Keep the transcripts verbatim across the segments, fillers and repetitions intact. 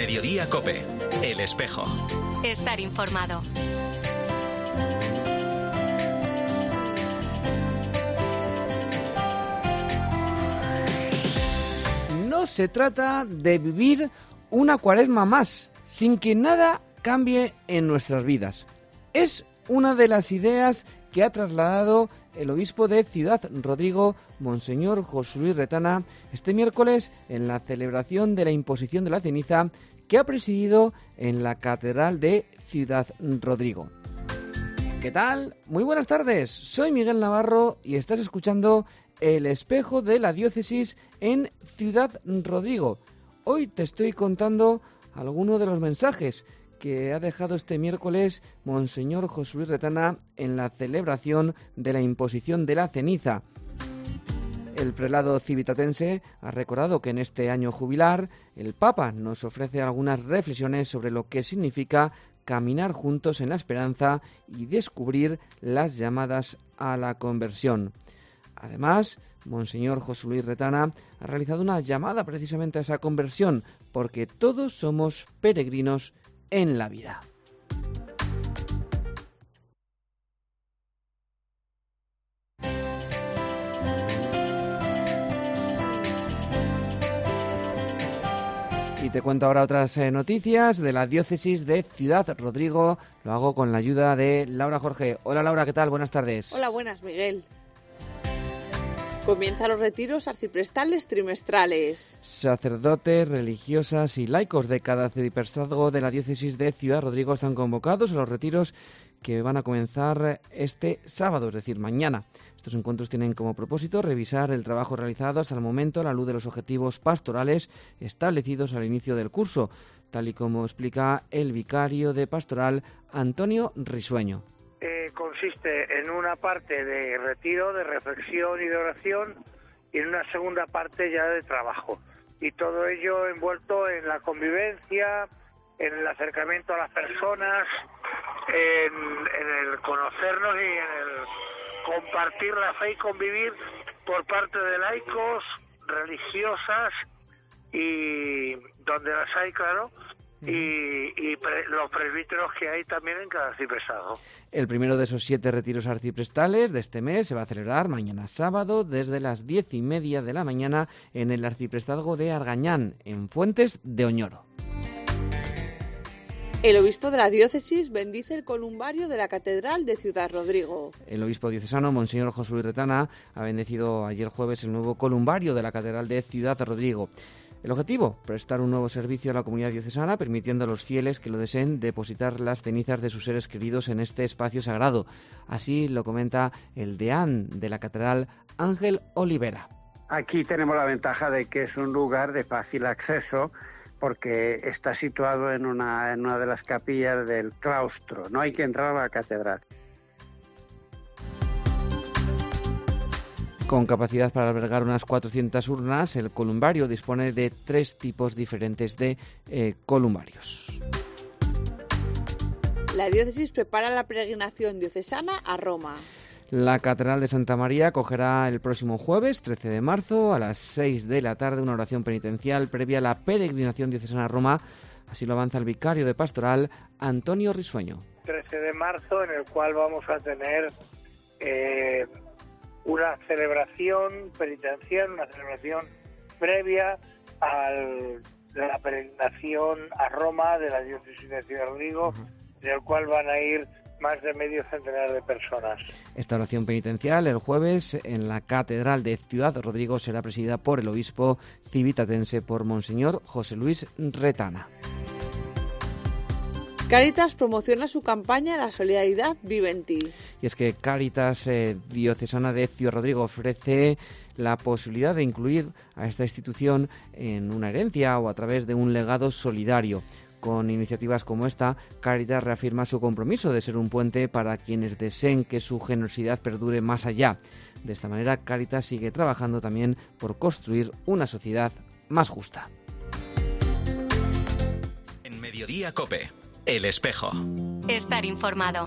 Mediodía COPE, El Espejo. Estar informado. No se trata de vivir una cuaresma más, sin que nada cambie en nuestras vidas. Es una de las ideas que ha trasladado el obispo de Ciudad Rodrigo, Monseñor José Luis Retana, este miércoles en la celebración de la imposición de la ceniza que ha presidido en la Catedral de Ciudad Rodrigo. ¿Qué tal? Muy buenas tardes, soy Miguel Navarro y estás escuchando El Espejo de la Diócesis en Ciudad Rodrigo. Hoy te estoy contando algunos de los mensajes que ha dejado este miércoles Monseñor José Luis Retana en la celebración de la imposición de la ceniza. El prelado civitatense ha recordado que en este año jubilar el Papa nos ofrece algunas reflexiones sobre lo que significa caminar juntos en la esperanza y descubrir las llamadas a la conversión. Además, Monseñor José Luis Retana ha realizado una llamada precisamente a esa conversión, porque todos somos peregrinos en la vida. Y te cuento ahora otras eh, noticias de la diócesis de Ciudad Rodrigo. Lo hago con la ayuda de Laura Jorge. Hola Laura, ¿qué tal? Buenas tardes. Hola, buenas, Miguel. Comienzan los retiros arciprestales trimestrales. Sacerdotes, religiosas y laicos de cada arciprestazgo de la diócesis de Ciudad Rodrigo están convocados a los retiros que van a comenzar este sábado, es decir, mañana. Estos encuentros tienen como propósito revisar el trabajo realizado hasta el momento a la luz de los objetivos pastorales establecidos al inicio del curso, tal y como explica el vicario de pastoral Antonio Risueño. Eh, consiste en una parte de retiro, de reflexión y de oración, y en una segunda parte ya de trabajo. Y todo ello envuelto en la convivencia, en el acercamiento a las personas, en, en el conocernos y en el compartir la fe y convivir por parte de laicos, religiosas, y donde las hay, claro, y, y pre, los presbíteros que hay también en cada arciprestazgo. El primero de esos siete retiros arciprestales de este mes se va a celebrar mañana sábado desde las diez y media de la mañana en el arciprestazgo de Argañán, en Fuentes de Oñoro. El obispo de la diócesis bendice el columbario de la Catedral de Ciudad Rodrigo. El obispo diocesano, Monseñor José Luis Retana, ha bendecido ayer jueves el nuevo columbario de la Catedral de Ciudad Rodrigo. El objetivo, prestar un nuevo servicio a la comunidad diocesana, permitiendo a los fieles que lo deseen depositar las cenizas de sus seres queridos en este espacio sagrado. Así lo comenta el deán de la Catedral, Ángel Olivera. Aquí tenemos la ventaja de que es un lugar de fácil acceso, porque está situado en una, en una de las capillas del claustro. No hay que entrar a la catedral. Con capacidad para albergar unas cuatrocientas urnas, el columbario dispone de tres tipos diferentes de eh, columbarios. La diócesis prepara la peregrinación diocesana a Roma. La Catedral de Santa María acogerá el próximo jueves, trece de marzo, a las seis de la tarde, una oración penitencial previa a la peregrinación diocesana a Roma. Así lo avanza el vicario de pastoral, Antonio Risueño. trece de marzo, en el cual vamos a tener eh, una celebración penitencial, una celebración previa a la peregrinación a Roma de la diócesis de Ciudad Rodrigo, uh-huh. en el cual van a ir más de medio centenar de personas. Esta oración penitencial el jueves en la Catedral de Ciudad Rodrigo será presidida por el obispo civitatense, por Monseñor José Luis Retana. Cáritas promociona su campaña La solidaridad vive en ti. Y es que Cáritas eh, Diocesana de Ciudad Rodrigo ofrece la posibilidad de incluir a esta institución en una herencia o a través de un legado solidario. Con iniciativas como esta, Cáritas reafirma su compromiso de ser un puente para quienes deseen que su generosidad perdure más allá. De esta manera, Cáritas sigue trabajando también por construir una sociedad más justa. En Mediodía COPE, El Espejo. Estar informado.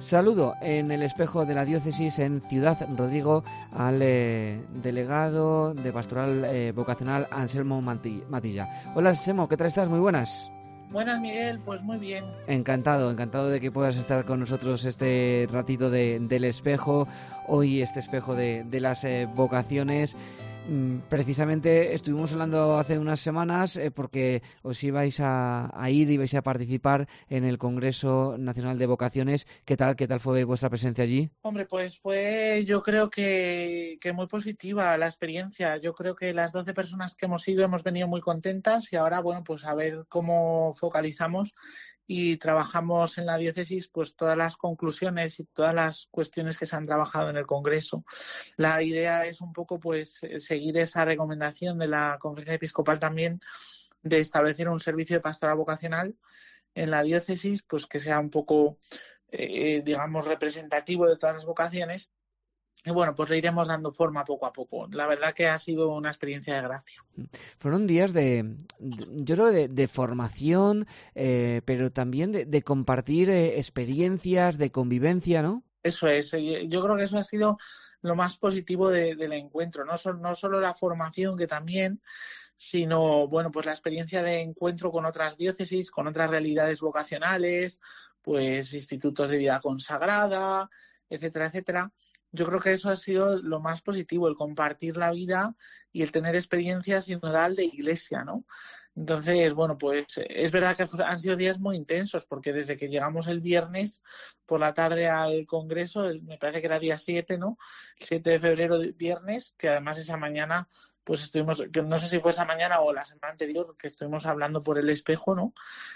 Saludo en el espejo de la diócesis en Ciudad Rodrigo al eh, delegado de Pastoral eh, Vocacional Anselmo Matilla. Hola Anselmo, ¿qué tal estás? Muy buenas. Buenas, Miguel, pues muy bien. Encantado, encantado de que puedas estar con nosotros este ratito de, del espejo, hoy este espejo de, de las eh, vocaciones. Precisamente estuvimos hablando hace unas semanas eh, porque os ibais a, a ir, ibais a participar en el Congreso Nacional de Vocaciones. ¿Qué tal? ¿Qué tal fue vuestra presencia allí? Hombre, pues fue yo creo que, que muy positiva la experiencia. Yo creo que las doce personas que hemos ido hemos venido muy contentas y ahora, bueno, pues a ver cómo focalizamos y trabajamos en la diócesis pues todas las conclusiones y todas las cuestiones que se han trabajado en el Congreso. La idea es un poco pues seguir esa recomendación de la Conferencia Episcopal también de establecer un servicio de pastoral vocacional en la diócesis, pues que sea un poco eh, digamos representativo de todas las vocaciones. Y bueno, pues le iremos dando forma poco a poco. La verdad que ha sido una experiencia de gracia. Fueron días de, de yo creo, de, de formación, eh, pero también de, de compartir eh, experiencias, de convivencia, ¿no? Eso es. Yo creo que eso ha sido lo más positivo de, del encuentro. No, so, no solo la formación, que también, sino, bueno, pues la experiencia de encuentro con otras diócesis, con otras realidades vocacionales, pues institutos de vida consagrada, etcétera, etcétera. Yo creo que eso ha sido lo más positivo, el compartir la vida y el tener experiencias sinodal de iglesia, ¿no? Entonces, bueno, pues es verdad que han sido días muy intensos, porque desde que llegamos el viernes por la tarde al Congreso, me parece que era día siete, ¿no? El siete de febrero, viernes, que además esa mañana, pues estuvimos, que no sé si fue esa mañana o la semana anterior, que estuvimos hablando por el espejo, ¿no?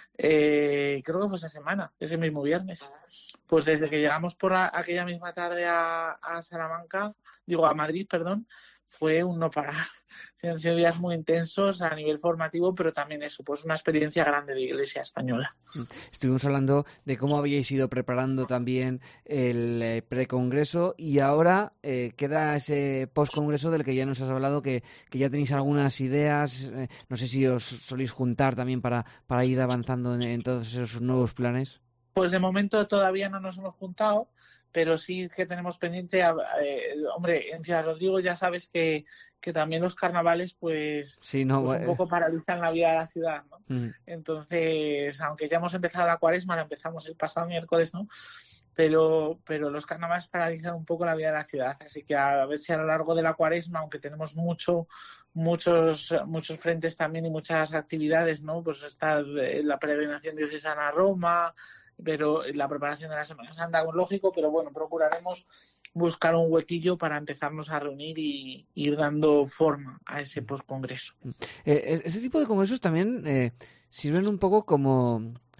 Eh, creo que fue esa semana, ese mismo viernes. Pues desde que llegamos por la, aquella misma tarde a, a Salamanca, digo a Madrid, perdón, fue un no parar. Han sido días muy intensos a nivel formativo, pero también eso, pues una experiencia grande de Iglesia española. Estuvimos hablando de cómo habíais ido preparando también el eh, precongreso y ahora eh, queda ese postcongreso del que ya nos has hablado, que, que ya tenéis algunas ideas. Eh, no sé si os soléis juntar también para, para ir avanzando en, en todos esos nuevos planes. Pues de momento todavía no nos hemos juntado, pero sí que tenemos pendiente, eh, hombre, en Ciudad Rodrigo ya sabes que, que también los carnavales pues, sí, no, pues un poco paralizan la vida de la ciudad, ¿no? Mm. Entonces, aunque ya hemos empezado la cuaresma, la empezamos el pasado miércoles, ¿no? Pero, pero los carnavales paralizan un poco la vida de la ciudad, así que a ver si a lo largo de la cuaresma, aunque tenemos mucho, muchos, muchos frentes también y muchas actividades, ¿no? Pues está la peregrinación diocesana a Roma, pero la preparación de la Semana Santa, lógico, pero bueno, procuraremos buscar un huequillo para empezarnos a reunir y, y ir dando forma a ese postcongreso. Eh, este tipo de congresos también eh, sirven un poco como...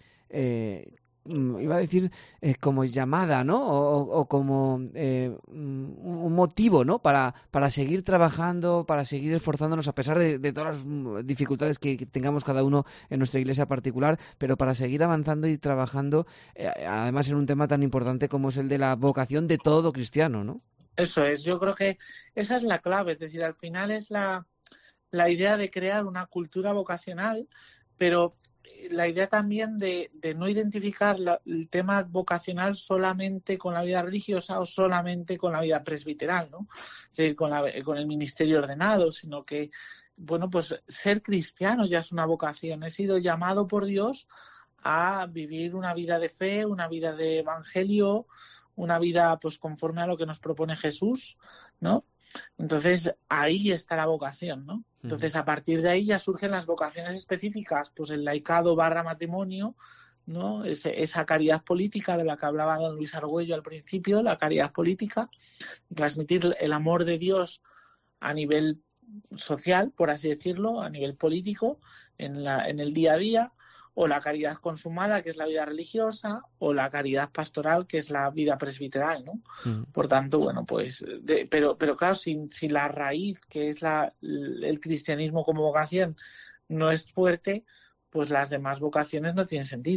Eh, iba a decir eh, como llamada, ¿no? O, o como eh, un motivo, ¿no? Para, para seguir trabajando, para seguir esforzándonos a pesar de, de todas las dificultades que, que tengamos cada uno en nuestra iglesia particular, pero para seguir avanzando y trabajando, eh, además en un tema tan importante como es el de la vocación de todo cristiano, ¿no? Eso es, yo creo que esa es la clave, es decir, al final es la, la idea de crear una cultura vocacional, pero la idea también de, de no identificar la, el tema vocacional solamente con la vida religiosa o solamente con la vida presbiteral, ¿no? Es decir, con, la, con el ministerio ordenado, sino que, bueno, pues ser cristiano ya es una vocación. He sido llamado por Dios a vivir una vida de fe, una vida de evangelio, una vida pues conforme a lo que nos propone Jesús, ¿no? Entonces, ahí está la vocación, ¿no? Entonces, a partir de ahí ya surgen las vocaciones específicas, pues el laicado barra matrimonio, ¿no? Ese, esa caridad política de la que hablaba don Luis Argüello al principio, la caridad política, transmitir el amor de Dios a nivel social, por así decirlo, a nivel político, en, la, en el día a día, o la caridad consumada, que es la vida religiosa, o la caridad pastoral, que es la vida presbiteral, ¿no? Mm. Por tanto, bueno, pues, de, pero, pero claro, si, si la raíz, que es la, el cristianismo como vocación, no es fuerte, pues las demás vocaciones no tienen sentido.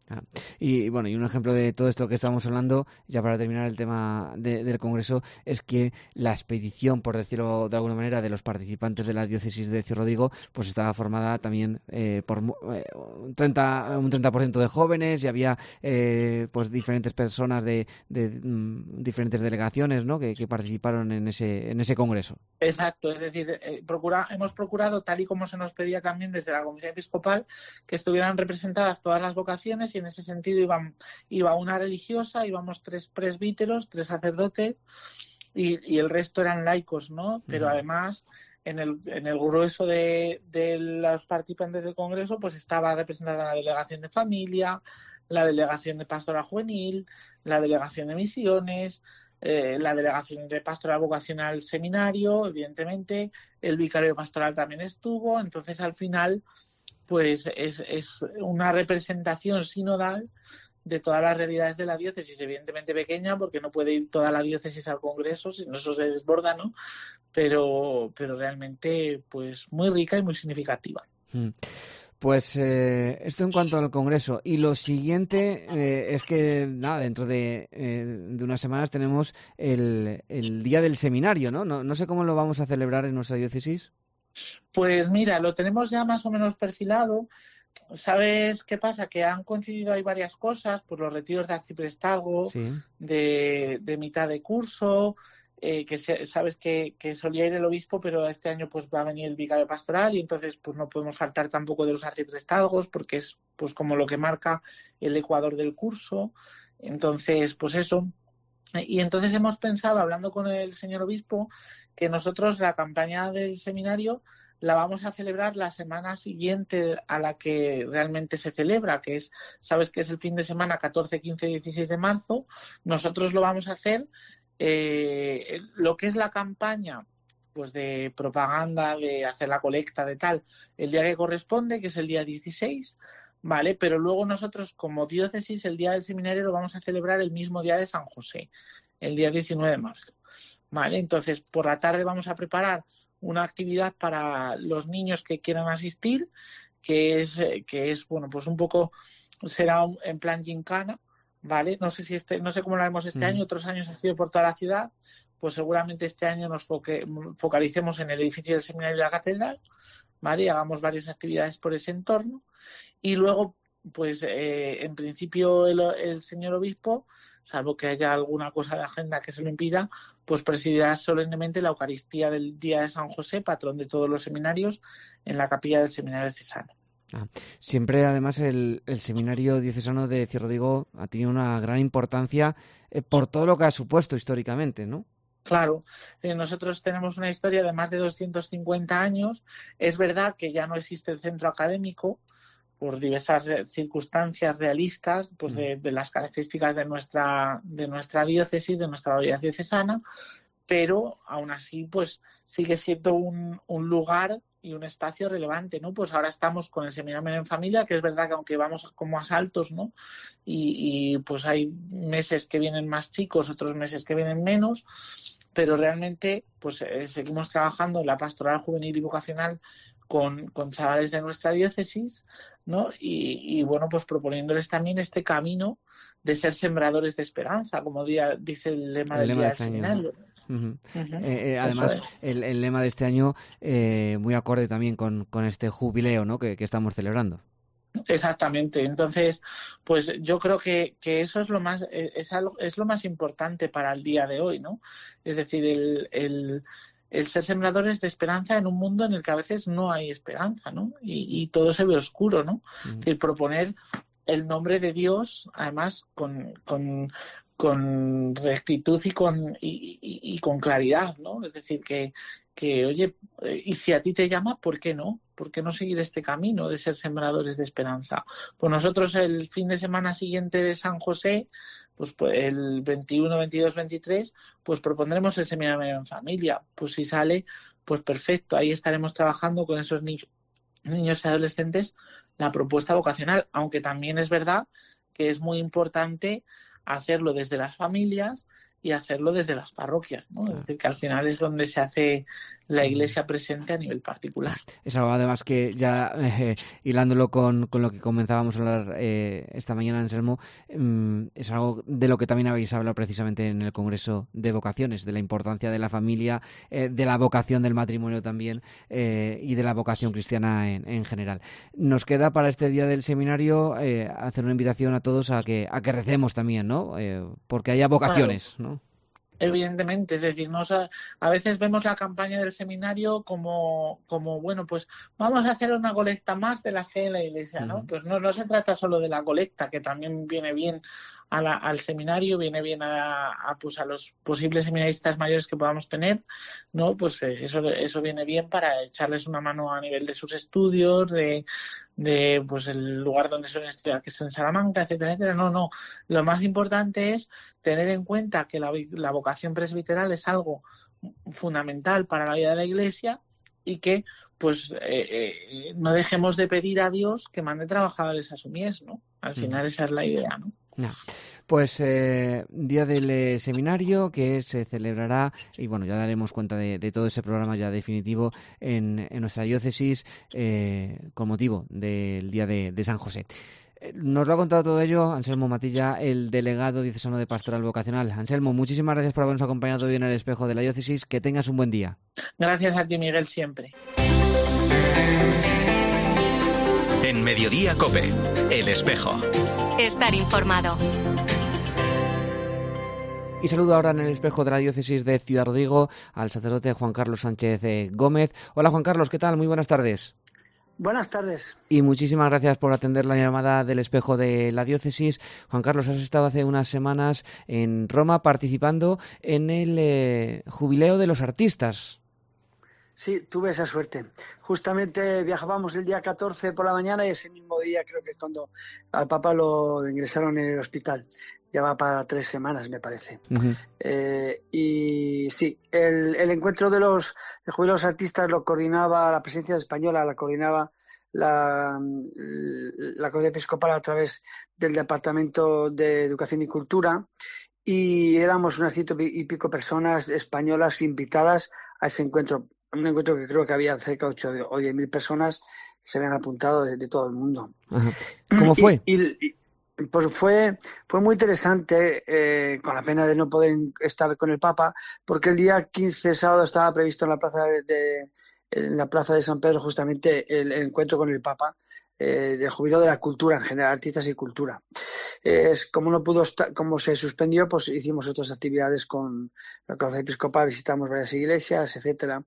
Ah, y bueno, y un ejemplo de todo esto que estamos hablando, ya para terminar el tema de, del Congreso, es que la expedición, por decirlo de alguna manera, de los participantes de la diócesis de Ciudad-Rodrigo, pues estaba formada también eh, por eh, un treinta por ciento de jóvenes, y había eh, pues diferentes personas de, de mm, diferentes delegaciones, ¿no?, que, que participaron en ese en ese Congreso. Exacto, es decir, eh, procura, hemos procurado, tal y como se nos pedía también desde la Comisión Episcopal, que estuvieran representadas todas las vocaciones, y en ese sentido iban, iba una religiosa, íbamos tres presbíteros, tres sacerdotes, y, y el resto eran laicos, ¿no? Pero uh-huh. además, en el, en el grueso de, de los participantes del Congreso, pues estaba representada la delegación de familia, la delegación de pastoral juvenil, la delegación de misiones, eh, la delegación de pastoral vocacional seminario, evidentemente, el vicario pastoral también estuvo. Entonces, al final, pues es, es una representación sinodal de todas las realidades de la diócesis, evidentemente pequeña, porque no puede ir toda la diócesis al Congreso, si no eso se desborda, ¿no? Pero, pero realmente, pues muy rica y muy significativa. Mm. Pues eh, esto en cuanto al Congreso. Y lo siguiente eh, es que, nada, dentro de, eh, de unas semanas tenemos el, el Día del Seminario, ¿no? ¿no? No sé cómo lo vamos a celebrar en nuestra diócesis. Pues mira, lo tenemos ya más o menos perfilado. ¿Sabes qué pasa? Que han coincidido ahí varias cosas, pues los retiros de arciprestazgo, sí. de, de mitad de curso, eh, que se, sabes que, que solía ir el obispo, pero este año pues va a venir el vicario pastoral, y entonces pues no podemos faltar tampoco de los arciprestazgos, porque es pues como lo que marca el ecuador del curso. Entonces, pues eso. Y entonces hemos pensado, hablando con el señor obispo, que nosotros la campaña del seminario la vamos a celebrar la semana siguiente a la que realmente se celebra, que es, sabes que es el fin de semana catorce, quince, dieciséis de marzo. Nosotros lo vamos a hacer, eh, lo que es la campaña pues de propaganda, de hacer la colecta, de tal, el día que corresponde, que es el día dieciséis, ¿vale? Pero luego nosotros, como diócesis, el día del seminario lo vamos a celebrar el mismo día de San José, el día diecinueve de marzo, ¿vale? Entonces, por la tarde vamos a preparar una actividad para los niños que quieran asistir, que es, que es bueno, pues un poco, será un, en plan gincana, ¿vale? No sé si este, no sé cómo lo haremos este mm. año, otros años ha sido por toda la ciudad, pues seguramente este año nos foque, focalicemos en el edificio del seminario de la catedral, ¿vale? Y hagamos varias actividades por ese entorno. Y luego, pues eh, en principio el, el señor obispo, salvo que haya alguna cosa de agenda que se lo impida, pues presidirá solemnemente la Eucaristía del día de San José, patrón de todos los seminarios, en la capilla del seminario diocesano. Ah, siempre, además, el, el seminario diocesano de Ciudad-Rodrigo ha tenido una gran importancia eh, por todo lo que ha supuesto históricamente, ¿no? Claro, eh, nosotros tenemos una historia de más de doscientos cincuenta años. Es verdad que ya no existe el centro académico, por diversas circunstancias realistas, pues de, de las características de nuestra de nuestra diócesis, de nuestra autoridad diocesana, pero aún así pues sigue siendo un, un lugar y un espacio relevante, ¿no? Pues ahora estamos con el Seminario en Familia, que es verdad que aunque vamos como a saltos, ¿no? Y, y pues hay meses que vienen más chicos, otros meses que vienen menos, pero realmente pues eh, seguimos trabajando en la pastoral juvenil y vocacional con, con chavales de nuestra diócesis, ¿no? Y, y bueno, pues proponiéndoles también este camino de ser sembradores de esperanza, como día, dice el lema el del lema día de del seminario. Uh-huh. Uh-huh. Eh, eh, además, es. el, el lema de este año eh, muy acorde también con, con este jubileo, ¿no? que, que estamos celebrando. Exactamente. Entonces, pues yo creo que, que eso es lo más es, algo, es lo más importante para el día de hoy, ¿no? Es decir, el, el, el ser sembradores de esperanza en un mundo en el que a veces no hay esperanza, ¿no? Y, y todo se ve oscuro, ¿no? Uh-huh. Es decir, proponer el nombre de Dios, además, con, con, con rectitud y con, y, y, y con claridad, ¿no? Es decir, que, que, oye, y si a ti te llama, ¿por qué no? ¿Por qué no seguir este camino de ser sembradores de esperanza? Pues nosotros el fin de semana siguiente de San José, pues el veintiuno, veintidós, veintitrés, pues propondremos el seminario en familia. Pues si sale, pues perfecto, ahí estaremos trabajando con esos niños, niños y adolescentes la propuesta vocacional, aunque también es verdad que es muy importante hacerlo desde las familias y hacerlo desde las parroquias, ¿no? Es decir, que al final es donde se hace la Iglesia presente a nivel particular. Es algo además que ya eh, hilándolo con, con lo que comenzábamos a hablar eh, esta mañana, Anselmo, eh, es algo de lo que también habéis hablado precisamente en el Congreso de Vocaciones, de la importancia de la familia, eh, de la vocación del matrimonio también eh, y de la vocación cristiana en, en general. Nos queda para este día del seminario eh, hacer una invitación a todos a que, a que recemos también, ¿no? Eh, porque haya vocaciones, ¿no? Evidentemente, es decir, nos a, a veces vemos la campaña del seminario como, como, bueno, pues vamos a hacer una colecta más de las que hay en la Iglesia, ¿no? Uh-huh. Pues no, no se trata solo de la colecta, que también viene bien a la, al seminario, viene bien a, a, pues a los posibles seminaristas mayores que podamos tener, ¿no? Pues eh, eso, eso viene bien para echarles una mano a nivel de sus estudios, de, de pues el lugar donde suelen estudiar, que es en Salamanca, etcétera, etcétera. No, no. Lo más importante es tener en cuenta que la, la vocación presbiteral es algo fundamental para la vida de la Iglesia y que pues eh, eh, no dejemos de pedir a Dios que mande trabajadores a su mies, ¿no? Al final esa es la idea, ¿no? No. Pues eh, día del eh, seminario que se celebrará, y bueno, ya daremos cuenta de, de todo ese programa ya definitivo en, en nuestra diócesis eh, con motivo del día de, de San José. Nos lo ha contado todo ello Anselmo Matilla, el delegado diocesano de Pastoral Vocacional. Anselmo, muchísimas gracias por habernos acompañado hoy en el Espejo de la Diócesis. Que tengas un buen día. Gracias a ti, Miguel, siempre. En Mediodía COPE, El Espejo. Estar informado. Y saludo ahora en el Espejo de la Diócesis de Ciudad Rodrigo al sacerdote Juan Carlos Sánchez Gómez. Hola, Juan Carlos, ¿qué tal? Muy buenas tardes. Buenas tardes. Y muchísimas gracias por atender la llamada del Espejo de la Diócesis. Juan Carlos, has estado hace unas semanas en Roma participando en el eh, Jubileo de los Artistas. Sí, tuve esa suerte. Justamente viajábamos el día catorce por la mañana y ese mismo día creo que cuando al Papa lo ingresaron en el hospital. Ya va para tres semanas, me parece. Uh-huh. Eh, y sí, el, el encuentro de los jubilados artistas lo coordinaba la Presidencia Española, la coordinaba la, la Conferencia Episcopal a través del Departamento de Educación y Cultura, y éramos unas ciento y pico personas españolas invitadas a ese encuentro. Un encuentro que creo que había cerca de ocho o diez mil personas que se habían apuntado de, de todo el mundo. Uh-huh. ¿Cómo fue? Y, y, y, Pues fue, fue muy interesante, eh, con la pena de no poder estar con el Papa, porque el día quince, sábado, estaba previsto en la plaza de, de, en la plaza de San Pedro justamente el, el encuentro con el Papa, eh, del Jubileo de la Cultura, en general, artistas y cultura. Eh, como no pudo estar, como se suspendió, pues hicimos otras actividades con la Conferencia Episcopal, visitamos varias iglesias, etcétera.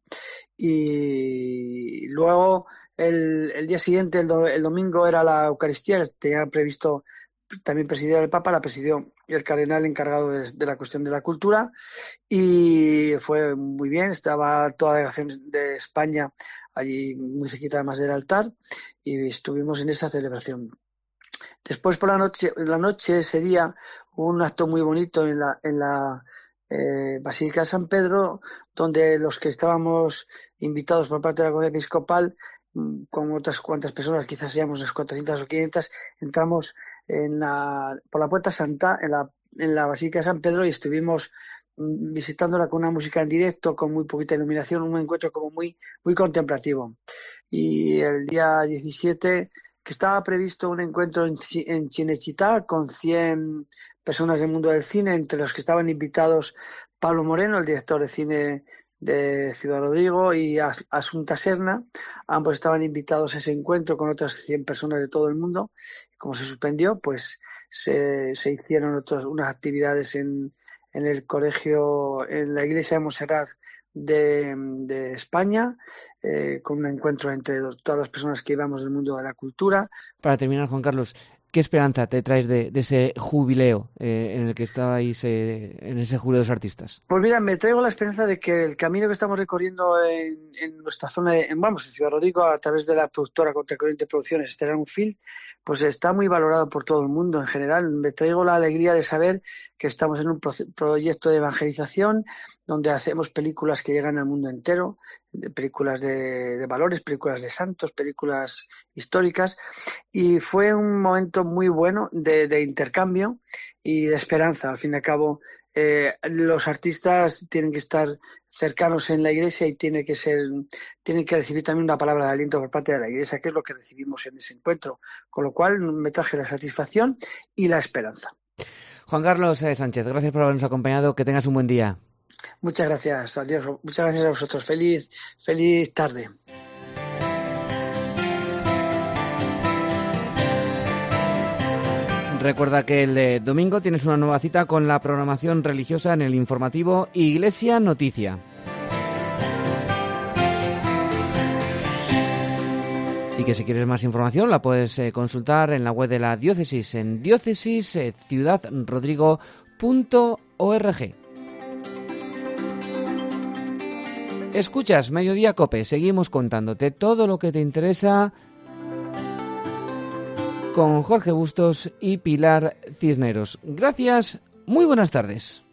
Y luego, el, el día siguiente, el, do, el domingo, era la Eucaristía, que tenía previsto también presidía el Papa, la presidió el cardenal encargado de, de la cuestión de la cultura, y fue muy bien. Estaba toda la delegación de España allí muy cerquita además del altar y estuvimos en esa celebración. Después por la noche, la noche ese día hubo un acto muy bonito en la, en la eh, Basílica de San Pedro, donde los que estábamos invitados por parte de la Conferencia Episcopal, con otras cuantas personas, quizás seamos unas cuatrocientas o quinientas, entramos en la, por la Puerta Santa en la, en la Basílica de San Pedro y estuvimos visitándola con una música en directo, con muy poquita iluminación, un encuentro como muy, muy contemplativo. Y el día diecisiete, que estaba previsto un encuentro en, en Cinecittà con cien personas del mundo del cine, entre los que estaban invitados Pablo Moreno, el director de cine de Ciudad Rodrigo, y Asunta Serna. Ambos estaban invitados a ese encuentro con otras cien personas de todo el mundo. Como se suspendió, pues se, se hicieron otras, unas actividades en, en el colegio, en la iglesia de Montserrat de, de España, eh, con un encuentro entre los, todas las personas que íbamos del mundo de la cultura. Para terminar, Juan Carlos, ¿qué esperanza te traes de, de ese jubileo eh, en el que estabais, eh, en ese jubileo de los artistas? Pues mira, me traigo la esperanza de que el camino que estamos recorriendo en, en nuestra zona, de, en, vamos, en Ciudad Rodrigo, a través de la productora Contracorriente Producciones, Estelar Unfield, pues está muy valorado por todo el mundo en general. Me traigo la alegría de saber que estamos en un pro- proyecto de evangelización donde hacemos películas que llegan al mundo entero, películas de, de valores, películas de santos, películas históricas, y fue un momento muy bueno de, de intercambio y de esperanza. Al fin y al cabo, eh, los artistas tienen que estar cercanos en la Iglesia y tiene que ser, tienen que recibir también una palabra de aliento por parte de la Iglesia, que es lo que recibimos en ese encuentro. Con lo cual me traje la satisfacción y la esperanza. Juan Carlos eh, Sánchez, gracias por habernos acompañado. Que tengas un buen día. Muchas gracias, adiós. Muchas gracias a vosotros. Feliz, feliz tarde. Recuerda que el eh, domingo tienes una nueva cita con la programación religiosa en el informativo Iglesia Noticia. Y que si quieres más información la puedes eh, consultar en la web de la diócesis en diócesis ciudad rodrigo punto org. Escuchas Mediodía Cope, seguimos contándote todo lo que te interesa con Jorge Bustos y Pilar Cisneros. Gracias, muy buenas tardes.